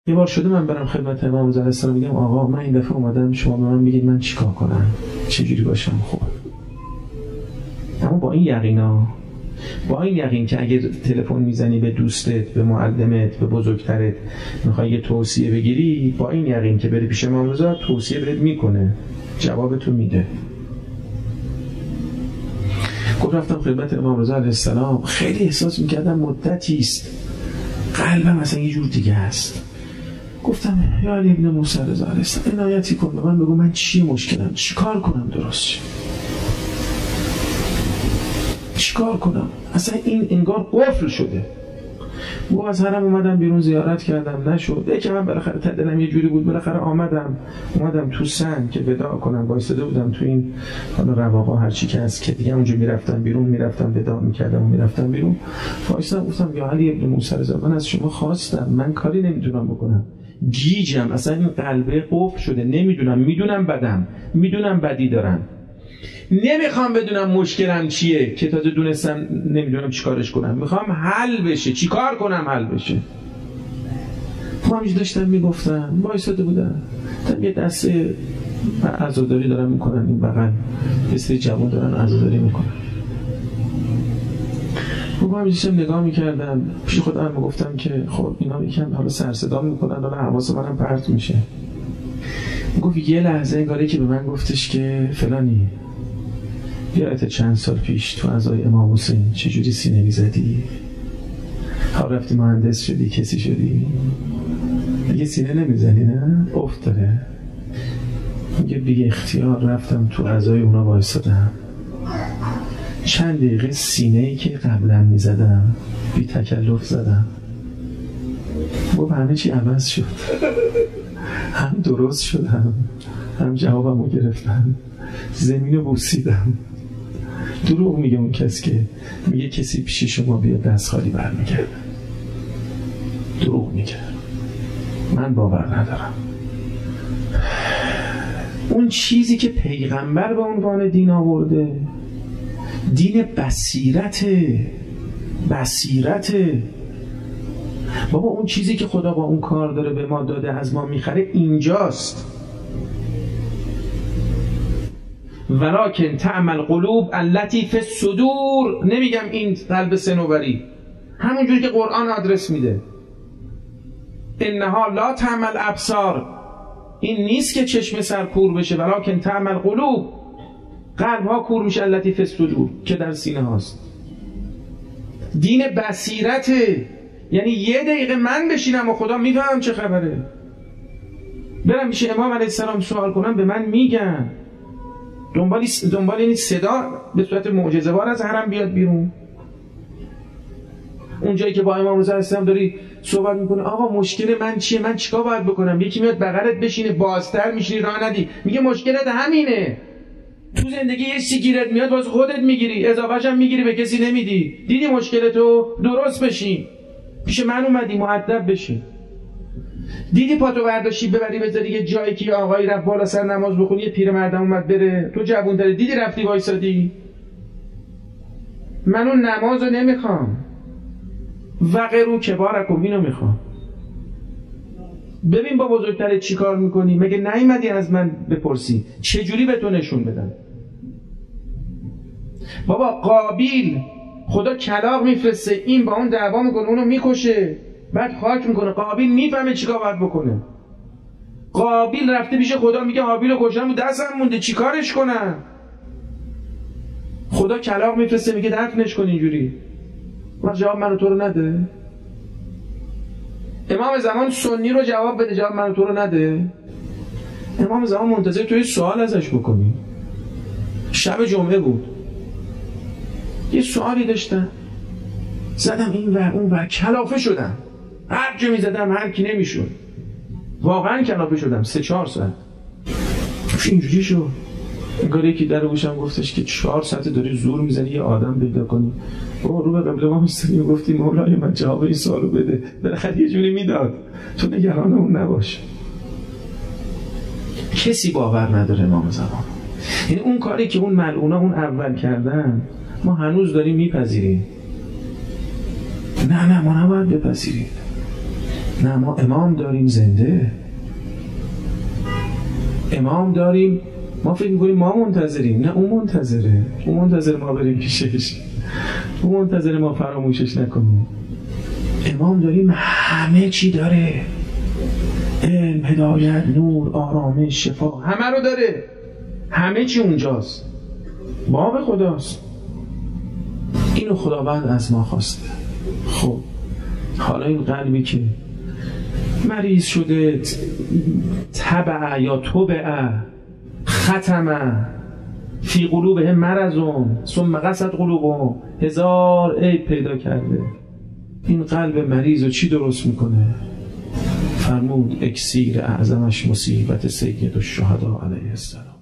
یه بار شده من برم خدمت امام رضا علیه السلام میگم آقا من این دفعه اومدم شما به من بگید من چیکار کنم، چجوری باشم خوب. اما با این یقینا، با این یقین که اگه تلفن میزنی به دوستت، به معلمت، به بزرگترت میخوای یه توصیه بگیری، با این یقین که بری پیش امام رضا توصیه بهت میکنه، جوابتو میده. گفت رفتم خدمت امام رضا علیه السلام، خیلی احساس میکردم مدتی است قلبم اصلا یه جور دیگه است. گفتم یا علی ابن موسی رضا علیه السلام عنایتی کن به من، بگو من چی مشکلم، چی کار کنم درست، چی کار کنم. اصلا این انگار قفل شده. گفت از حرم اومدم بیرون زیارت کردم نشد، یکی من بالاخره دلم یه جوری بود، بالاخره اومدم تو سن که وداع کنم، وایساده بودم تو این حالا رواقا هر چی که هست که دیگه اونجا میرفتم بیرون، میرفتم وداع میکردم و میرفتم بیرون. وایسادم گفتم یا علی ابن موسی رضا من از شما خواستم، من کاری نمیتونم بکنم، گیجم، اصلا این قلبه قفل شده، نمیدونم، میدونم بدم، میدونم بدی دارم، نمیخوام بدونم مشکلم چیه که تازه دونستم نمیدونم چیکارش کنم، میخوام حل بشه، چیکار کنم حل بشه. ما همینجور داشتم میگفتم، وایساده بودم، یه دسته عزاداری دارن میکنن این بغل، یه سری جوان دارن عزاداری میکنن. ما همینجور نگاه میکردم، پیش خودم میگفتم که خب اینا یکم حالا سر صدا میکنن، حالا حواس منم پرت میشه. گفت یه لحظه انگاره که به من گفتش که فلانی یادت چند سال پیش تو عزای امام حسین چجوری سینه میزدی؟ ها رفتی مهندس شدی، کسی شدی، دیگه سینه نمیزنی نه؟ افت داره. میگه بی اختیار رفتم تو عزای اونا وایسادم، چند دقیقه سینه‌ای که قبلا میزدم بی تکلف زدم. گفت همه چی عوض شد، هم درست شدم، هم جوابمو گرفتم، زمینو بوسیدم. دروغ میگه اون کسی که میگه کسی پیش شما بیاد دست خالی برمیگرده، دروغ میگه، من باور ندارم. اون چیزی که پیغمبر به عنوان دین آورده دین بصیرته. بابا اون چیزی که خدا با اون کار داره به ما داده، از ما میخره، اینجاست. ولکن تعمل قلوب التی فی الصدور. نمیگم این قلب صنوبری، همونجوری که قرآن آدرس میده، انها لا تعمل ابصار، این نیست که چشم سر کور بشه، ولکن تعمل قلوب، قلب ها کور میشه، التی فی الصدور که در سینه هاست. دین بصیرته، یعنی یه دقیقه من بشینم و خدا میفهمم چه خبره، برم میشه امام علیه السلام سوال کنم به من میگن، دنبال این صدا به صورت معجزه‌وار از حرم بیاد بیرون. اون جایی که با امام رضا علیه السلام داری صحبت میکنه، آقا مشکل من چیه، من چیکار باید بکنم، یکی میاد بغلت بشینه، بازتر میشینی راه ندی، میگه مشکلت همینه، تو زندگی یه چیزی گیرت میاد واسه خودت میگیری، اضافه‌ش هم میگیری به کسی نمیدی، دیدی مشکلتو درست بشین، پیش من اومدی مؤدب بشین، دیدی پاتو برداشتی ببری بذاری یه جایی که آقایی رفت بالا سر نماز بخونی، یه پیرمردم اومد بره، تو جوون داری، دیدی رفتی وایسادی. من اون نمازو نمیخوام، وقرو کبارکم، اینو میخوام. ببین با بزرگترت چی کار میکنی، مگه نیومدی از من بپرسی چجوری به تو نشون بدم؟ بابا قابیل خدا کلاغ میفرسته، این با اون دعوا میکنه، اونو میکشه، بعد خاک میکنه، قابیل میفهمه چیکار باید بکنه. قابیل رفته پیش خدا میگه هابیلو کشتم، دستم مونده چیکارش کنم؟ خدا کلاغ میفرسته میگه دفنش کن اینجوری. وقت جواب منو تو رو نده؟ امام زمان سنی رو جواب بده، جواب منو تو رو نده؟ امام زمان منتظر توی سوال ازش بکنی. شب جمعه بود، یه سوالی داشتم، زدم این ور اون ور، کلافه شدم، هر جا میزدم هر کی نمیشد، واقعا کلافه شدم 3-4 ساعت. اینجوری شد انگار یکی در گوشم گفتش که 4 ساعت داری زور میزنی یه آدم پیدا کنی. بابا رو به قبل ما میستنی و گفتی مولای من جواب این سوالو بده، بالاخره یه جوری میداد، تو نگران اون نباش. کسی باور نداره امام زمان. یعنی اون کاری که اون ملعونا اون اول کردن ما هنوز داریم میپذیریم. نه ما نباید بپذیریم. نه، ما امام داریم زنده، امام داریم. ما فکر می‌کنیم ما منتظریم، نه اون منتظره، اون منتظر ما بریم پیشش، اون منتظر ما فراموشش نکنیم. امام داریم، همه چی داره، علم، هدایت، نور، آرامش، شفا، همه رو داره، همه چی اونجاست، باب خداست. اینو خداوند از ما خواسته. خب حالا این قلبی که مریض شده، تبع یا تبع، ختم فی قلوبهم مرضون ثم قست قلوبهم، هزار عیب پیدا کرده، این قلب مریض رو چی درست میکنه؟ فرمود اکسیر اعظمش مصیبت سید الشهدا علیه السلام.